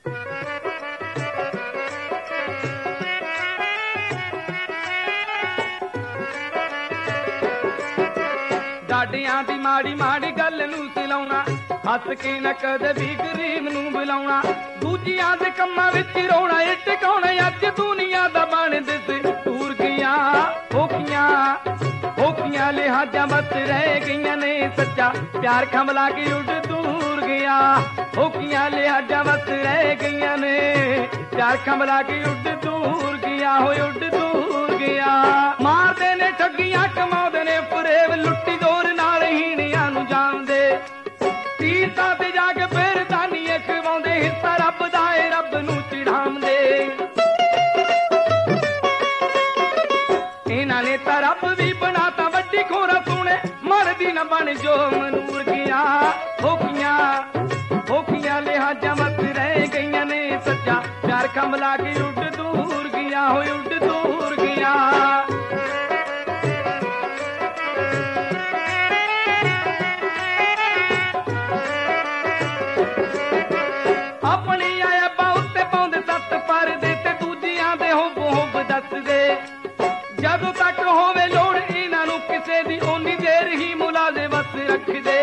ਡਾਡਿਆਂ ਦੀ ਮਾੜੀ ਮਾੜੀ ਗੱਲ ਨੂੰ ਸਿਲਾਉਣਾ, ਹੱਸ ਕੇ ਨਾ ਕਦੇ ਵੀ ਗਰੀਬ ਨੂੰ ਬੁਲਾਉਣਾ, ਦੂਜਿਆਂ ਦੇ ਕੰਮਾਂ ਵਿੱਚ ਰੋਣਾ, ਇਹ ਟਿਕਾਉਣਾ ਅੱਜ ਦੁਨੀਆ ਦਾ ਬਣ ਦਿਸ ਟੂਰ ਗਿਆ। ਹੋਕੀਆਂ ਲਿਹਾਜ਼ਾਂ ਬਸ ਰਹਿ ਗਈਆਂ ਨੇ, ਸੱਚਾ ਪਿਆਰ ਖੰਭਲਾ ਕੇ ਉੱਡ ਦੂਰ ਗਿਆ। ਹੋਕੀਆਂ ਲਿਹਾਜ਼ਾਂ ਬਸ ਰਹਿ ਗਈਆਂ ਨੇ, ਪਿਆਰ ਖੰਭਲਾ ਕੇ ਉੱਡ ਦੂਰ ਗਿਆ, ਹੋਏ ਉੱਡ ਦੂਰ ਗਿਆ। ਮਾਰਦੇ ਨੇ ਠੱਗੀਆਂ ਕਮਾਉਂਦੇ ਨੇ ਫਰੇਬ, ਲੁੱਟੀ ਦੌਰ ਨਾਲ ਹੀਣਿਆਂ ਨੂੰ ਜਾਣਦੇ, ਤੀਰਥਾਂ ਤੇ ਜਾ ਕੇ ਫਿਰ ਦਾਨੀਏ ਖਵਾਉਂਦੇ, ਹਿੱਸਾ ਰੱਬ ਦਾ ਏ ਰੱਬ ਨੂੰ ਚਿੜਾਉਂਦੇ। ਇਹਨਾਂ ਨੇ ਤਾਂ ਰੱਬ ਵੀ ਬਣਾਤਾ ਵੱਡੀ ਖੋਰਾ, ਸੋਹਣੇ ਮਰਦੀ ਨਾ ਬਣ ਜੋ ਮਨੂਰ ਗਿਆ। ਹੋਕੀਆਂ ਲਿਹਾਜ਼ਾਂ ਮਤ ਰਹਿ ਗਈਆਂ ਨੇ, ਸੱਚਾ ਪਿਆਰ ਖੰਭਲਾ ਕੇ ਉੱਡ ਦੂਰ ਗਿਆ, ਹੋਏ ਉੱਡ ਦੂਰ ਗਿਆ। ਆਪਣੀ ਆਇਆ ਉੱਤੇ ਪਾਉਂਦੇ ਸੱਤ ਪਰਦੇ, ਤੇ ਦੂਜਿਆਂ ਦੇ ਹੁਬ ਦੱਸਦੇ। ਜਦੋਂ ਤੱਕ ਹੋਵੇ ਲੋੜ ਇਹਨਾਂ ਨੂੰ ਕਿਸੇ ਦੀ, ਓਨੀ ਦੇਰ ਹੀ ਮੁਲਾਜ਼ੇ ਵਸ ਰੱਖਦੇ।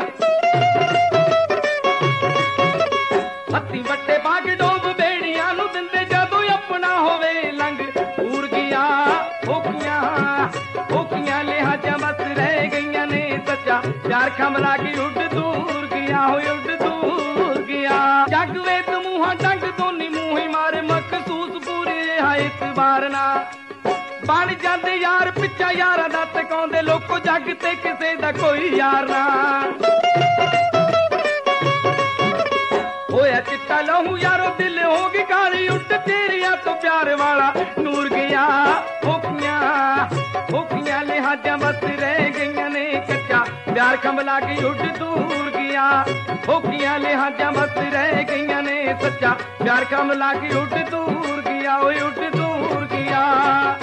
ਹੱਥੀਂ ਵੱਟੇ ਪਾ ਕੇ ਡੋਬ ਬੇੜੀਆਂ ਨੂੰ ਦਿੰਦੇ, ਜਦੋਂ ਆਪਣਾ ਹੋਵੇ ਲੰਘ ਪੂਰ ਗਿਆ। ਹੋਕੀਆਂ ਲਿਹਾਜ਼ਾਂ ਬਸ ਰਹਿ ਗਈਆਂ ਨੇ, ਸੱਚਾ ਪਿਆਰ ਖੰਭਲਾ ਕੇ ਉੱਡ ਦੂਰ ਗਿਆ, ਹੋਏ ਉੱਡ ਦੂਰ ਗਿਆ। ਜੱਗ ਵੇ ਤਮੂਹਾਂ ਡੰਗ ਦੋਨੀ ਮੂੰਹੀ ਮਾਰੇ, ਮਖਸੂਸ ਪੂਰੇ ਰਿਹਾ ਇਤਬਾਰ ਨਾ ਬਣ ਜਾਂਦੇ ਯਾਰ, ਪਿੱਛਾ ਯਾਰਾਂ ਦਾ ਟਿਕਾਉਂਦੇ, ਲੋਕੋ ਜੱਗ ਤੇ ਕਿਸੇ ਦਾ ਕੋਈ ਯਾਰ ਨਾ। ਹੋਇਆ ਚਿੱਟਾ ਲਹੂ ਯਾਰੋ ਦਿਲ ਹੋ ਗਈ ਕਾਲੀ, ਉੱਡ ਤੇਰੀਆਂ ਤੋਂ ਪਿਆਰ ਵਾਲਾ ਨੂਰ ਗਿਆ। ਹੋਕੀਆਂ ਲਿਹਾਜ਼ਾਂ ਬਸ ਰਹਿ ਗਈਆਂ ਨੇ, ਕੱਚਾ ਪਿਆਰ ਖੰਭਲਾ ਕੇ ਉੱਡ ਦੂਰ ਗਿਆ। ਹੋਕੀਆਂ ਲਿਹਾਜ਼ਾਂ ਬਸ ਰਹਿ ਗਈਆਂ ਨੇ, ਸੱਚਾ ਪਿਆਰ ਖੰਭਲਾ ਕੇ ਉੱਡ ਦੂਰ ਗਿਆ, ਓਏ ਉੱਡ ਦੂਰ ਗਿਆ।